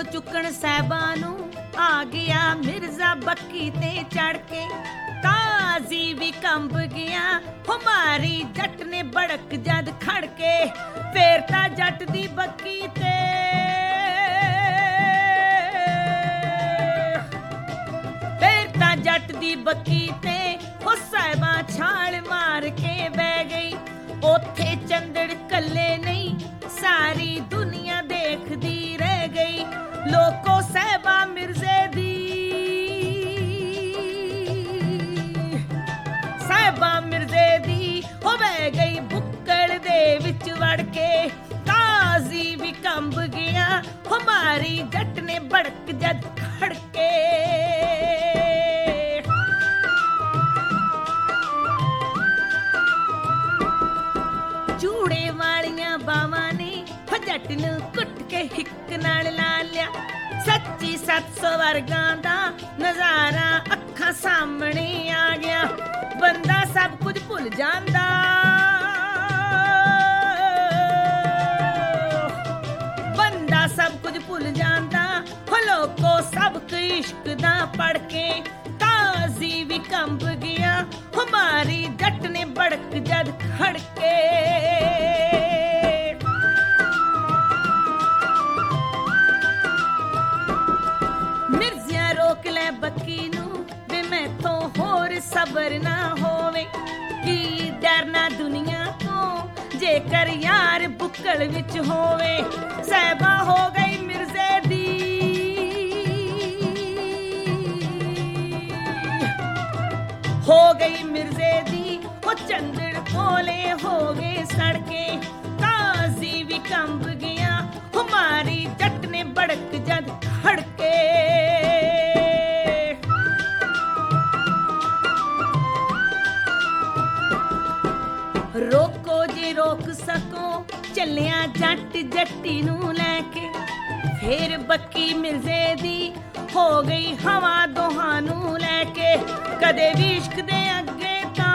चुकन साहबा नू आ गया मिर्जा बक्की ते चढ़ के। काजी भी कंब गया हमारी जट ने बड़क जद खड़ के। फिर ता जट दी बक्की ते जट दी बक्की ते ओ साहिबा छाल मार के बह गई। ओथे चंदड़ कल्ले नहीं सारी दुनिया देखदी रह गई। लोको साहिबा मिर्जे दी हो बह गई बुक्कड़ दे विच वड़ के। काजी भी कंब गया हमारी जट ने बड़क जद खड़ के। चूड़े वालियां बावां ने जट नू कुट के हिक नाल ला लिया। सच्ची 700 वर्गां दा नजारा अखां सामने आ गया। बंदा सब कुछ भुल जांदा हो लोको सबक इश्क दा पढ़ के। काजी भी कंब गया हमारी जट ने बड़क जद खड़ के। मिर्जिया रोक ले बक्की नू वे मैं तो होर सबर ना होवे। की डरना दुनिया तो जेकर यार बुक्कड़ विच होवे। साहिबा हो गई मिर्जे दी वो चंदड़ कोले हो गए सड़के। काजी भी कंब गया हमारी जट ने बड़क जद खड़ के। रोको जे रोक सको चलिया जट जट्टी नू लैके। फिर बक्की मिर्जे दी हो गई हवा दोहां नू लैके। कदे भी इश्क दे अगे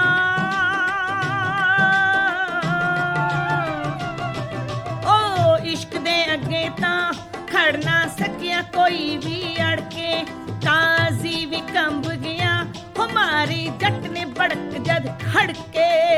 इश्क दे अगे तां खड़ ना सकिया कोई भी अड़के। काजी भी कंब गया हमारी जट ने बड़क जद खड़ के।